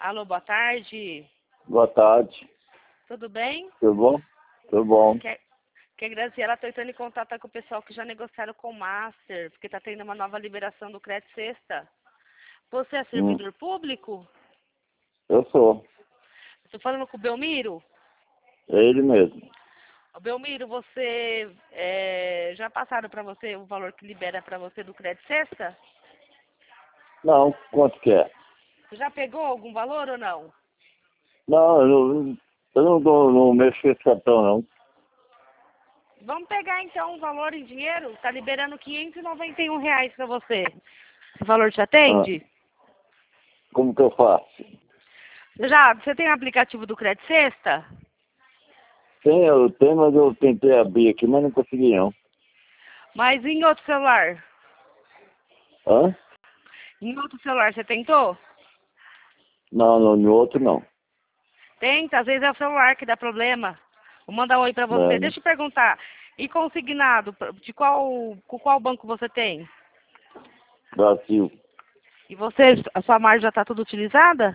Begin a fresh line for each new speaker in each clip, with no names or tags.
Alô, boa tarde.
Boa tarde.
Tudo bem?
Tudo bom? Tudo bom.
Que a Graziela está entrando em contato com o pessoal que já negociaram com o Master, porque está tendo uma nova liberação do crédito sexta. Você é servidor público?
Eu sou.
Estou falando com o Belmiro?
É ele mesmo.
Ô, Belmiro, você já passaram para você o valor que libera para você do crédito sexta?
Não, quanto que é?
Você já pegou algum valor ou não?
Não, eu não mexo com esse cartão, não.
Vamos pegar então o valor em dinheiro? Está liberando R$ 591 para você. Esse valor te atende?
Como que eu faço?
Você tem o aplicativo do Crédito Sexta?
Eu tenho, mas eu tentei abrir aqui, mas não consegui, não.
Mas em outro celular?
Hã?
Em outro celular você tentou?
Não, no outro não.
Tenta, às vezes é o celular que dá problema. Vou mandar um oi pra você.
É,
Deixa eu perguntar. E consignado, com qual banco você tem?
Brasil.
E a sua margem já está tudo utilizada?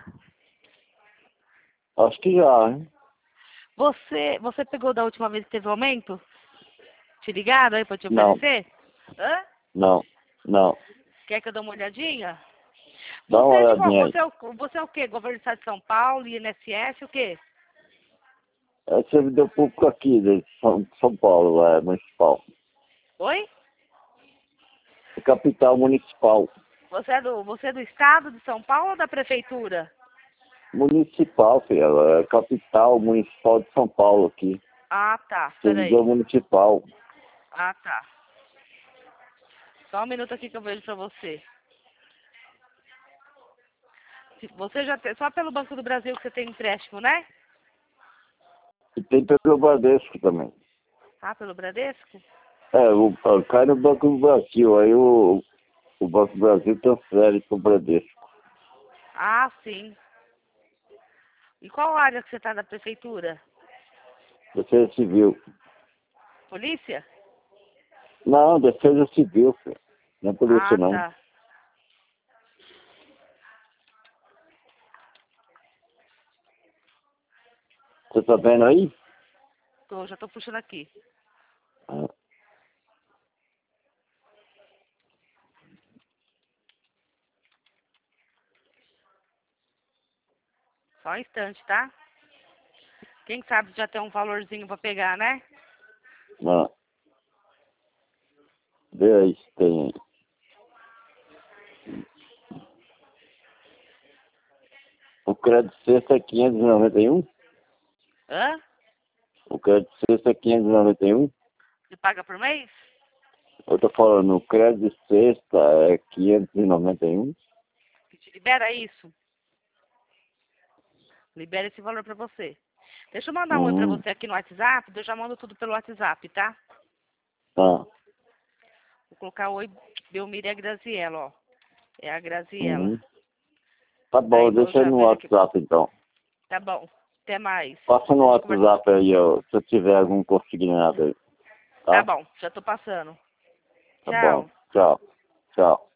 Acho que já, hein?
Você pegou da última vez que teve aumento? Te ligaram aí para te
Não,
oferecer? Hã?
não.
Quer que eu dê uma olhadinha?
Dá uma
Você é de qual?
olhadinha aí.
Você é o quê? Governo do Estado de São Paulo, INSS, o quê?
É servidor público aqui, de São Paulo, municipal.
Oi?
É capital municipal.
Você é do Estado de São Paulo ou da Prefeitura?
Municipal, filho. É capital municipal de São Paulo aqui.
Ah, tá.
Servidor
Peraí.
municipal.
Ah, tá. Só um minuto aqui que eu vejo pra você. Você já tem, só pelo Banco do Brasil que você tem empréstimo, né?
E tem pelo Bradesco também.
Ah, pelo Bradesco?
Cai no Banco do Brasil. Aí o Banco do Brasil transfere para o Bradesco.
Ah, sim. E qual área que você tá da Prefeitura?
Defesa Civil.
Polícia?
Não, Defesa Civil, filho. Não é polícia,
Ah,
não.
tá.
Você tá vendo aí?
Já tô puxando aqui.
Ah,
Só um instante, tá? Quem sabe já tem um valorzinho pra pegar, né?
não. Vê aí se tem aí. O crédito sexta é 591?
Hã?
O crédito sexta é 591?
Você paga por mês?
Eu tô falando, o crédito sexta é 591?
Que te libera isso? Libera esse valor pra você. Deixa eu mandar um oi pra
Uhum.
você aqui no WhatsApp, eu já mando tudo pelo WhatsApp, tá?
Tá.
Vou colocar oi Belmira e a Graziela, ó. É a Graziela.
Uhum. Tá
Daí
bom,
eu
deixa aí
já
no
vejo aqui.
WhatsApp então.
Tá bom. Até mais.
Passa no
A gente conversa.
WhatsApp aí, ó, se eu tiver algum consignado aí.
Tá
Tá?
bom, já tô passando.
Tá bom.
Tchau.
Tchau. Tchau.